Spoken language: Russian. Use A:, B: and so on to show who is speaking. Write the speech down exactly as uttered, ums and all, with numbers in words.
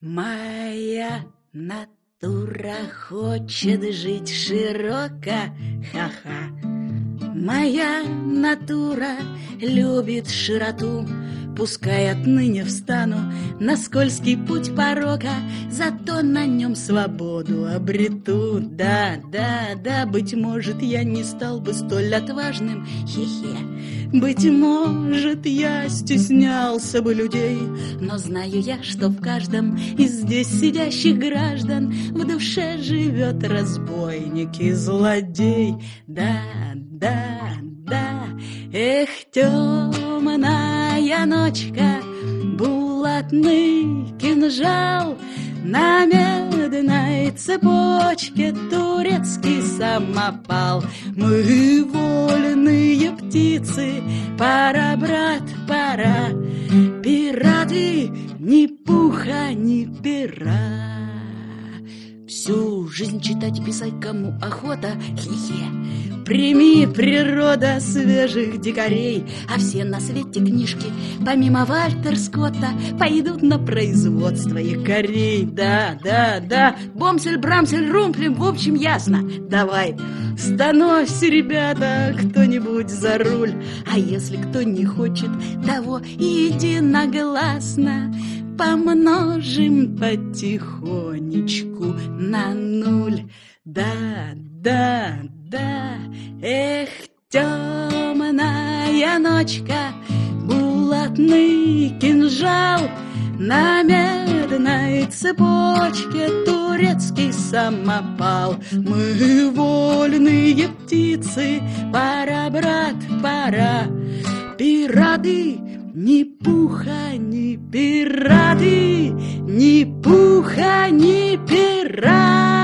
A: Моя натура хочет жить широко, ха-ха. Моя натура любит широту. Пускай отныне встану на скользкий путь порока, зато на нем свободу обрету. Да, да, да, быть может, я не стал бы столь отважным, хе-хе. Быть может, я стеснялся бы людей, но знаю я, что в каждом из здесь сидящих граждан в душе живет разбойник и злодей. Да, да, да, эх, темная ночка, булатный кинжал, на медной цепочке турецкий самопал. Мы вольные птицы, пора, брат, пора. Пираты, ни пуха, ни пера. Всю жизнь читать, писать кому охота, хе-хе. Прими, природа, свежих дикарей, а все на свете книжки, помимо Вальтер Скотта, пойдут на производство якорей. Да, да, да, бомсель, брамсель, румплем, в общем, ясно. Давай, становься, ребята, кто-нибудь за руль. А если кто не хочет того единогласно, помножим потихонечку на нуль. Да, да, да, эх, темная ночка, булатный кинжал, на медной цепочке турецкий самопал. Мы вольные птицы, пора, брат, пора. Пираты, ни пуха, ни пираты, ни пуха, ни пера.